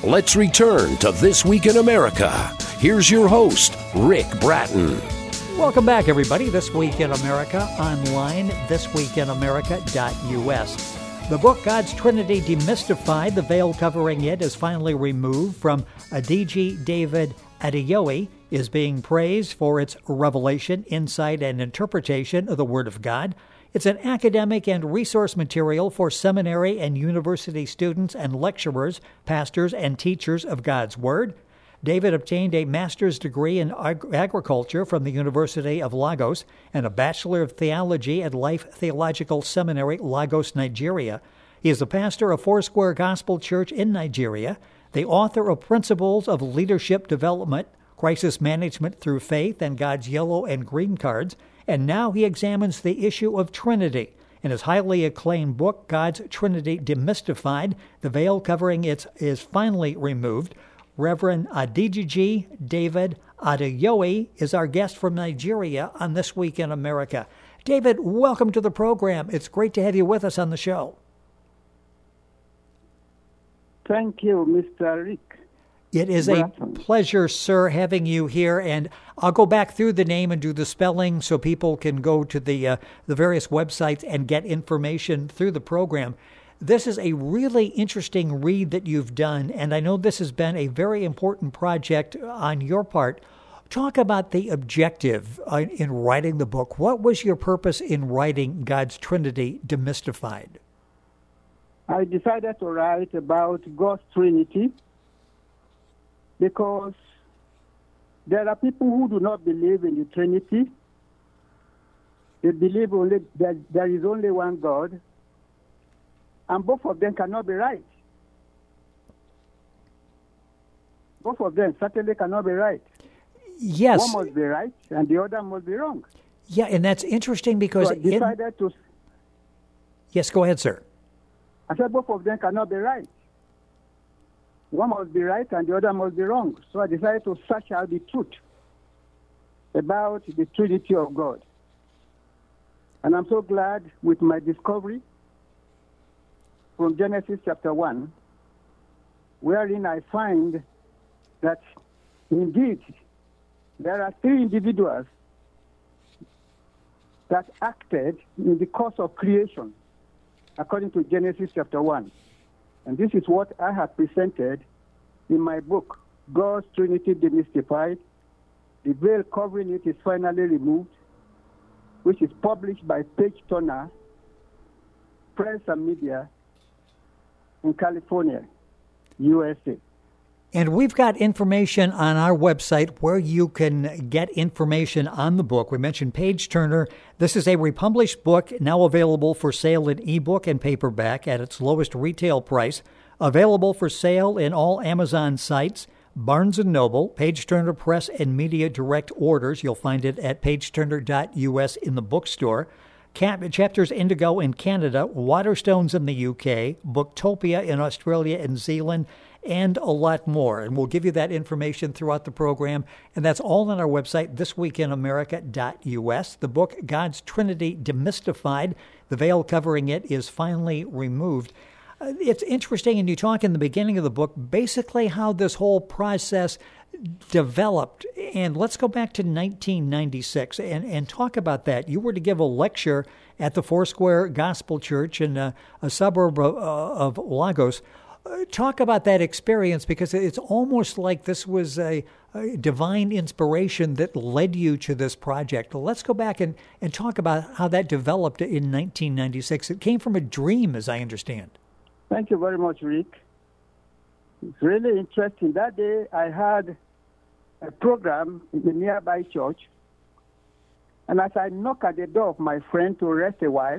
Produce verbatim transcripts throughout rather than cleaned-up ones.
Let's return to This Week in America. Here's your host, Rick Bratton. Welcome back, everybody. This Week in America, online, this week in america dot u s. The book, God's Trinity Demystified, the veil covering it is finally removed from Adiji David Adeyoye, is being praised for its revelation, insight, and interpretation of the Word of God. It's an academic and resource material for seminary and university students and lecturers, pastors, and teachers of God's Word. David obtained a master's degree in ag- agriculture from the University of Lagos and a Bachelor of Theology at Life Theological Seminary, Lagos, Nigeria. He is the pastor of Foursquare Gospel Church in Nigeria, the author of Principles of Leadership Development, Crisis Management Through Faith, and God's Yellow and Green Cards, and now he examines the issue of Trinity. In his highly acclaimed book, God's Trinity Demystified, the veil covering it is finally removed. Reverend Adiji David Adeyoye is our guest from Nigeria on This Week in America. David, welcome to the program. It's great to have you with us on the show. Thank you, Mister Rick. It is a pleasure, sir, having you here, and I'll go back through the name and do the spelling so people can go to the uh, the various websites and get information through the program. This is a really interesting read that you've done, and I know this has been a very important project on your part. Talk about the objective in writing the book. What was your purpose in writing God's Trinity Demystified? I decided to write about God's Trinity because there are people who do not believe in the Trinity. They believe only that there is only one God, and both of them cannot be right. Both of them certainly cannot be right. Yes. One must be right, and the other must be wrong. Yeah, and that's interesting because... So I decided in... to... Yes, go ahead, sir. I said both of them cannot be right. One must be right, and the other must be wrong. So I decided to search out the truth about the Trinity of God. And I'm so glad with my discovery from Genesis chapter one, wherein I find that indeed there are three individuals that acted in the course of creation, according to Genesis chapter one. And this is what I have presented in my book, God's Trinity Demystified. The veil covering it is finally removed, which is published by Page Turner, Press and Media, in California, U S A. And we've got information on our website where you can get information on the book. We mentioned Page Turner. This is a republished book now available for sale in ebook and paperback at its lowest retail price. Available for sale in all Amazon sites, Barnes and Noble, Page Turner Press and Media Direct orders. You'll find it at page turner dot u s in the bookstore. Chapters Indigo in Canada, Waterstones in the U K, Booktopia in Australia and Zealand, and a lot more. And we'll give you that information throughout the program. And that's all on our website, this week in america dot u s. The book, God's Trinity Demystified, the veil covering it is finally removed. Uh, it's interesting, and you talk in the beginning of the book, basically how this whole process developed. And let's go back to nineteen ninety-six and, and talk about that. You were to give a lecture at the Foursquare Gospel Church in a, a suburb of, uh, of Lagos. Uh, talk about that experience, because it's almost like this was a, a divine inspiration that led you to this project. Let's go back and, and talk about how that developed in nineteen ninety-six. It came from a dream, as I understand. Thank you very much, Rick. It's really interesting. That day I had a program in the nearby church, and as I knocked at the door of my friend to rest a while,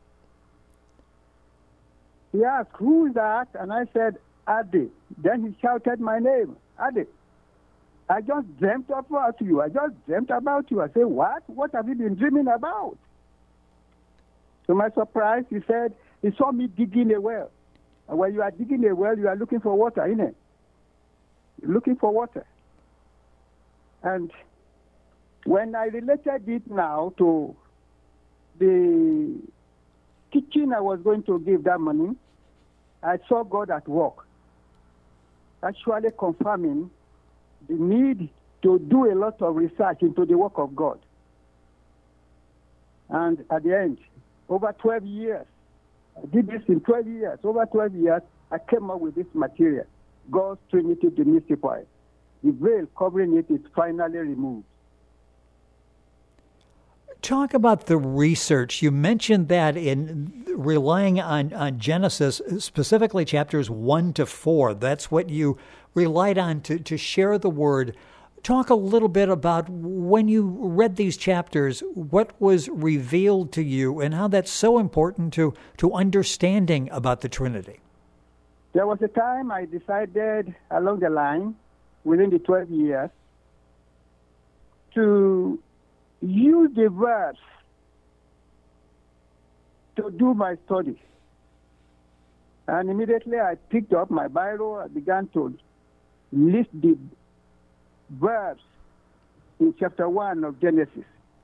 he asked, "Who is that?" And I said, "Adi." Then he shouted my name, "Adi, I just dreamt about you. I just dreamt about you." I said, "What? What have you been dreaming about?" To my surprise, he said, he saw me digging a well. And when you are digging a well, you are looking for water, innit? You're looking for water. And when I related it now to the teaching I was going to give that morning, I saw God at work. actually confirming the need to do a lot of research into the work of God. And at the end, over twelve years, I did this in twelve years, over twelve years, I came up with this material, God's Trinity Demystified. The veil covering it is finally removed. Talk about the research. You mentioned that in relying on, on Genesis, specifically chapters one to four. That's what you relied on to, to share the word. Talk a little bit about when you read these chapters, what was revealed to you and how that's so important to, to understanding about the Trinity. There was a time I decided along the line, within the twelve years, to use the verbs to do my study. And immediately I picked up my Bible, I began to list the verbs in chapter one of Genesis.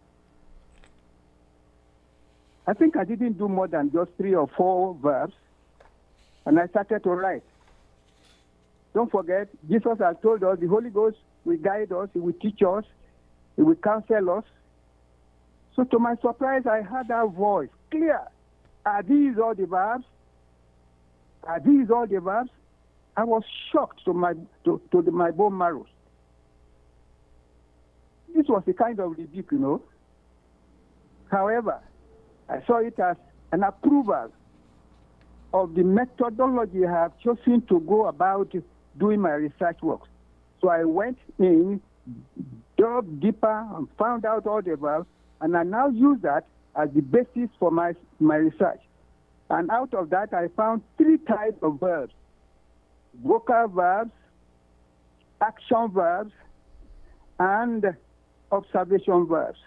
I think I didn't do more than just three or four verbs, and I started to write. Don't forget, Jesus has told us the Holy Ghost will guide us, He will teach us, He will counsel us. So to my surprise, I heard that voice, clear. Are these all the verbs? Are these all the verbs? I was shocked to my to, to the, my bone marrow. This was a kind of rebuke, you know. However, I saw it as an approval of the methodology I have chosen to go about doing my research work. So I went in, dug deeper, and found out all the verbs, and I now use that as the basis for my, my research. And out of that, I found three types of verbs: vocal verbs, action verbs, and observation verbs.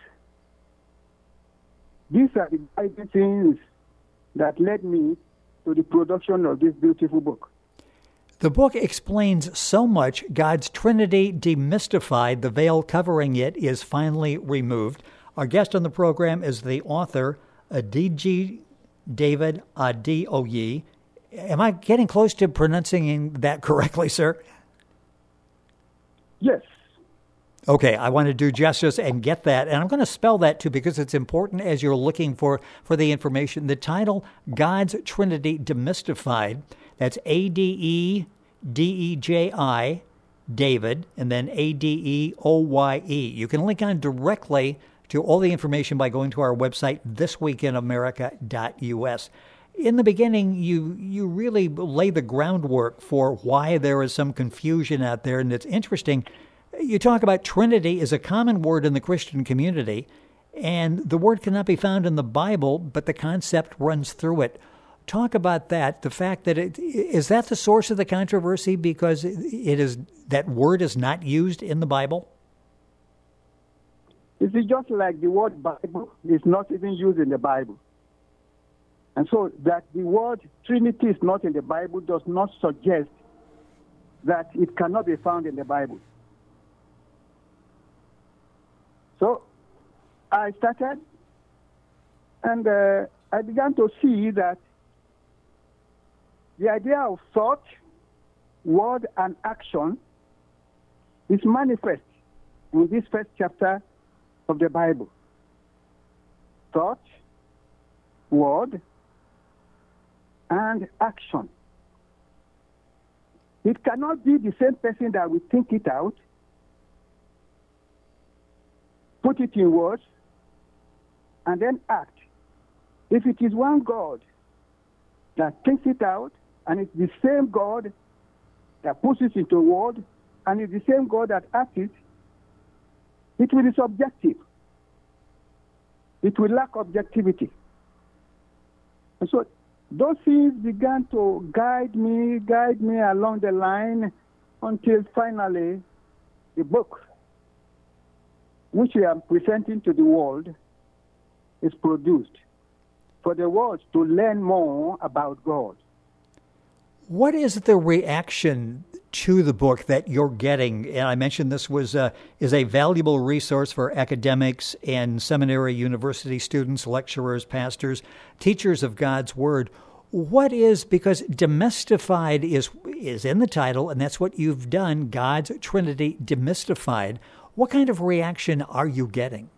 These are the guiding things that led me to the production of this beautiful book. The book explains so much. God's Trinity Demystified. The veil covering it is finally removed. Our guest on the program is the author, Adegyi David Adeoye. Am I getting close to pronouncing that correctly, sir? Yes. Okay, I want to do justice and get that. And I'm going to spell that too because it's important as you're looking for, for the information. The title, God's Trinity Demystified. That's A D E D E J I, David, and then A D E O Y E. You can link on directly to all the information by going to our website, this week in america dot u s. In the beginning, you you really lay the groundwork for why there is some confusion out there, and it's interesting. You talk about Trinity is a common word in the Christian community, and the word cannot be found in the Bible, but the concept runs through it. Talk about that, the fact that it, is that the source of the controversy because it is that word is not used in the Bible? It's just like the word Bible is not even used in the Bible. And so that the word Trinity is not in the Bible does not suggest that it cannot be found in the Bible. So I started, and uh, I began to see that the idea of thought, word, and action is manifest in this first chapter of the Bible. Thought, word, and action. It cannot be the same person that will think it out, put it in words, and then act. If it is one God that thinks it out, and it's the same God that puts it into word, and it's the same God that acts it, it will be subjective. It will lack objectivity. And so those things began to guide me, guide me along the line until finally the book, which I am presenting to the world, is produced for the world to learn more about God. What is the reaction to the book that you're getting? And I mentioned this was a, is a valuable resource for academics and seminary, university students, lecturers, pastors, teachers of God's Word. What is, because demystified is is in the title, and that's what you've done, God's Trinity Demystified. What kind of reaction are you getting?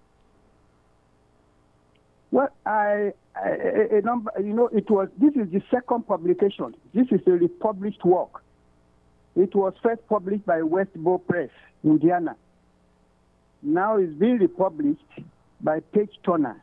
Well, I, I a number, you know, it was, this is the second publication. This is a republished work. It was first published by Westbow Press, Indiana. Now it's being republished by Page Turner.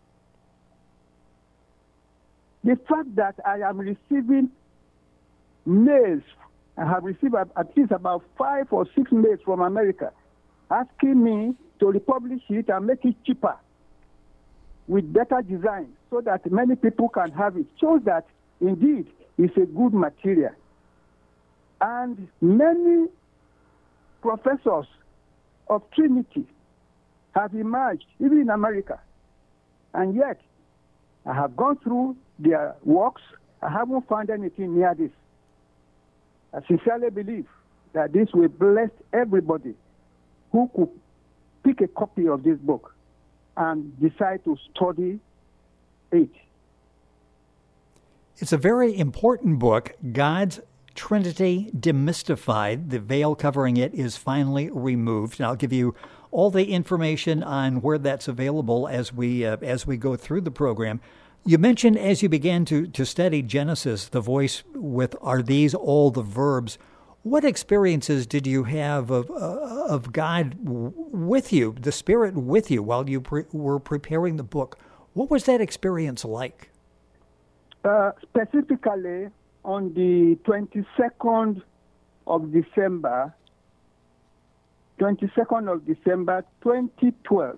The fact that I am receiving mails, I have received at least about five or six mails from America asking me to republish it and make it cheaper with better design so that many people can have it, shows that indeed it's a good material. And many professors of Trinity have emerged, even in America. And yet, I have gone through their works. I haven't found anything near this. I sincerely believe that this will bless everybody who could pick a copy of this book and decide to study it. It's a very important book, God's Trinity Demystified. The veil covering it is finally removed. And I'll give you all the information on where that's available as we uh, as we go through the program. You mentioned as you began to, to study Genesis, the voice with, are these all the verbs? What experiences did you have of uh, of God with you, the Spirit with you, while you pre- were preparing the book? What was that experience like? Uh, specifically, on the twenty-second of December, twenty-second of December, twenty twelve,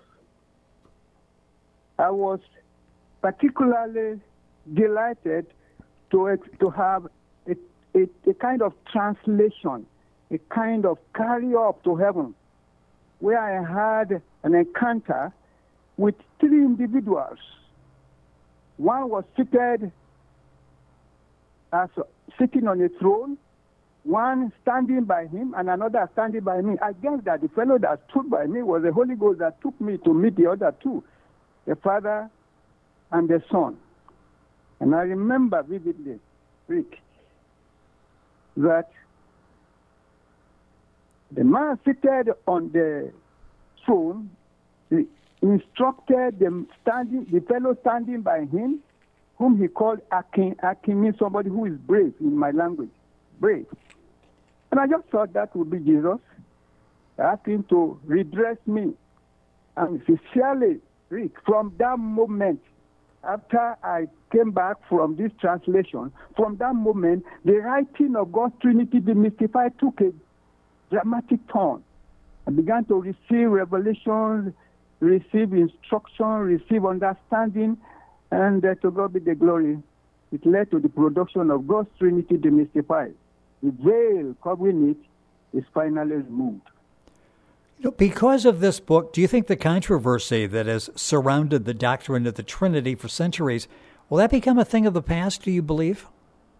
I was particularly delighted to to have a, a, a kind of translation, a kind of carry up to heaven, where I had an encounter with three individuals. One was seated as sitting on a throne, one standing by him, and another standing by me. I guess that the fellow that stood by me was the Holy Ghost that took me to meet the other two, the Father and the Son. And I remember vividly, Rick, that the man seated on the throne instructed the standing, the fellow standing by him, whom he called Akin. Akin means somebody who is brave in my language, brave. And I just thought that would be Jesus. I asked him to redress me. And sincerely, Rick, from that moment, after I came back from this translation, from that moment, the writing of God's Trinity Demystified took a dramatic turn. I began to receive revelations, receive instruction, receive understanding, and uh, to God be the glory. It led to the production of God's Trinity Demystified. The veil covering it is finally removed. You know, because of this book, do you think the controversy that has surrounded the doctrine of the Trinity for centuries, will that become a thing of the past, do you believe?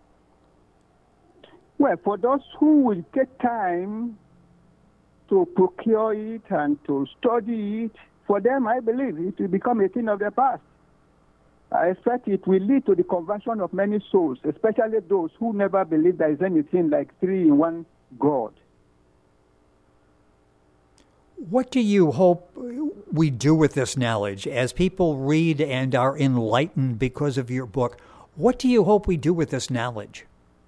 Well, for those who will take time to procure it and to study it, for them, I believe it will become a thing of the past. I expect it will lead to the conversion of many souls, especially those who never believe there is anything like three in one God. What do you hope we do with this knowledge? As people read and are enlightened because of your book, what do you hope we do with this knowledge?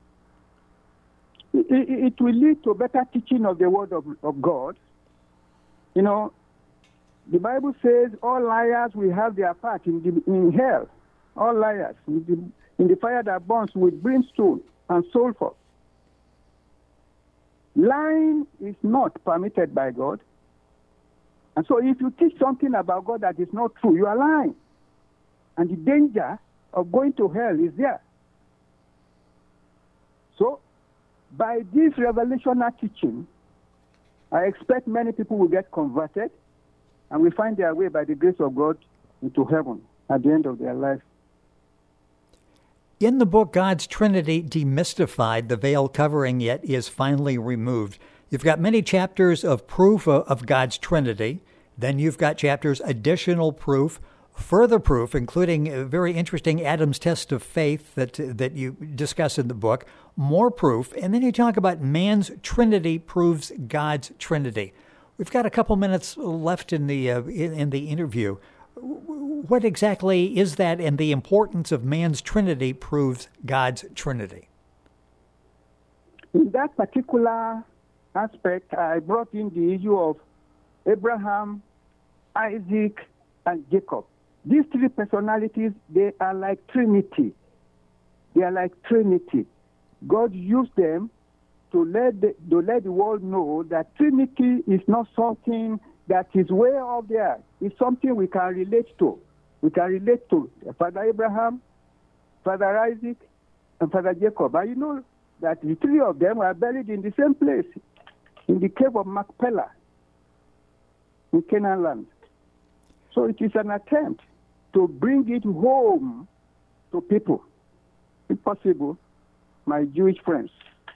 It, it, it will lead to better teaching of the Word of, of God. You know, the Bible says all liars will have their part in, the, in hell. All liars in the, in the fire that burns with brimstone and sulfur. Lying is not permitted by God. And so if you teach something about God that is not true, you are lying. And the danger of going to hell is there. So, by this revelational teaching, I expect many people will get converted and will find their way by the grace of God into heaven at the end of their life. In the book, God's Trinity Demystified, the veil covering it is finally removed. You've got many chapters of proof of God's Trinity. Then you've got chapters, additional proof further proof, including a very interesting Adam's test of faith that that you discuss in the book, more proof, and then you talk about man's trinity proves God's trinity. We've got a couple minutes left in the uh, in, in the interview. What exactly is that, and the importance of man's trinity proves God's trinity? In that particular aspect, I brought in the issue of Abraham, Isaac, and Jacob. These three personalities, they are like Trinity. They are like Trinity. God used them to let the, to let the world know that Trinity is not something that is way up there. It's something we can relate to. We can relate to Father Abraham, Father Isaac, and Father Jacob. And you know that the three of them were buried in the same place, in the cave of Machpelah, in Canaan land. So it is an attempt to bring it home to people, if possible, my Jewish friends.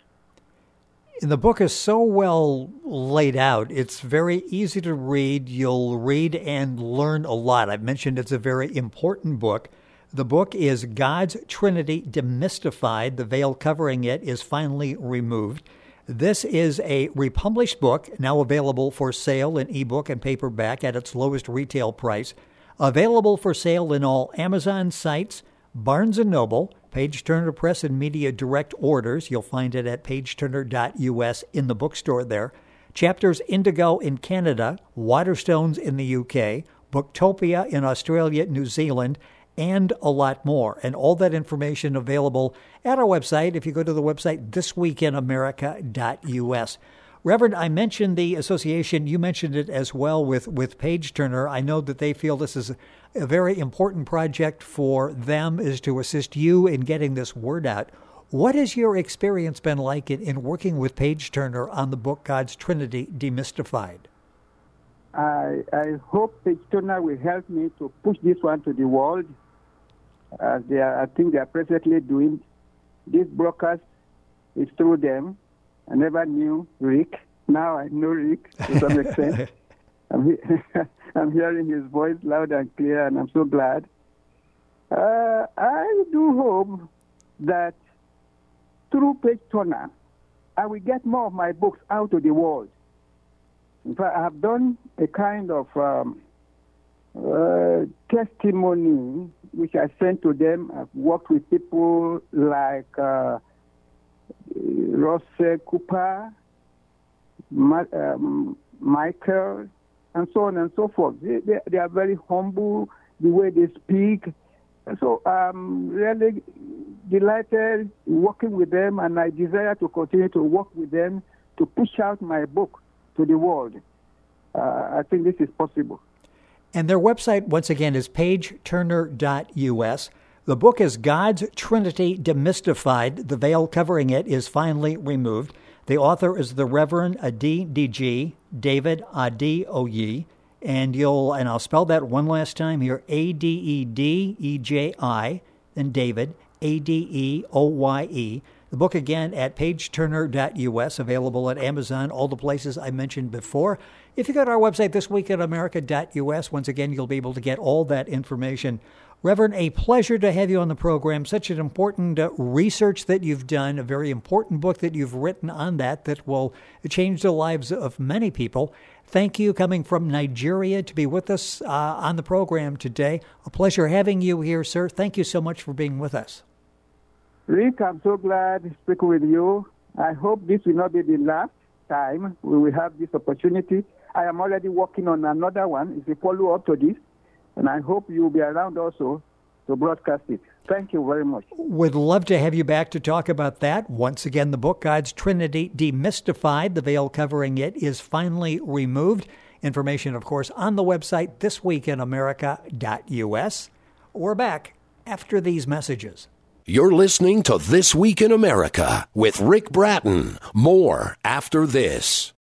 The book is so well laid out. It's very easy to read. You'll read and learn a lot. I've mentioned it's a very important book. The book is God's Trinity Demystified. The veil covering it is finally removed. This is a republished book, now available for sale in ebook and paperback at its lowest retail price. Available for sale in all Amazon sites, Barnes and Noble, Page Turner Press and Media Direct orders. You'll find it at page turner dot U S in the bookstore there. Chapters Indigo in Canada, Waterstones in the U K, Booktopia in Australia, New Zealand, and a lot more. And all that information available at our website if you go to the website this week in america dot U S. Reverend, I mentioned the association. You mentioned it as well with, with Page Turner. I know that they feel this is a very important project for them, is to assist you in getting this word out. What has your experience been like in, in working with Page Turner on the book God's Trinity Demystified? I, I hope Page Turner will help me to push this one to the world. Uh, they are, I think they are presently doing this broadcast is through them. I never knew Rick. Now I know Rick to some extent. I'm, he- I'm hearing his voice loud and clear, and I'm so glad. Uh, I do hope that through Page Turner, I will get more of my books out to the world. In fact, I have done a kind of um, uh, testimony which I sent to them. I've worked with people like uh, Ross Cooper, Ma- um, Michael, and so on and so forth. They, they, they are very humble, the way they speak. And so I'm really delighted working with them, and I desire to continue to work with them to push out my book to the world. Uh, I think this is possible. And their website, once again, is page turner dot U S. The book is God's Trinity Demystified. The veil covering it is finally removed. The author is the Reverend Adi D G, David Adeoye. And you'll, and I'll spell that one last time here, A D E D E J I, then David, A D E O Y E. The book again at page turner dot U S, available at Amazon, all the places I mentioned before. If you go to our website, this week at america dot U S, once again, you'll be able to get all that information. Reverend, a pleasure to have you on the program. Such an important uh, research that you've done, a very important book that you've written on that that will change the lives of many people. Thank you coming from Nigeria to be with us uh, on the program today. A pleasure having you here, sir. Thank you so much for being with us. Rick, I'm so glad to speak with you. I hope this will not be the last time we will have this opportunity. I am already working on another one. It's a follow-up to this, and I hope you'll be around also to broadcast it. Thank you very much. Would love to have you back to talk about that. Once again, the book, God's Trinity Demystified, the veil covering it is finally removed. Information, of course, on the website this week in america dot U S. We're back after these messages. You're listening to This Week in America with Rick Bratton. More after this.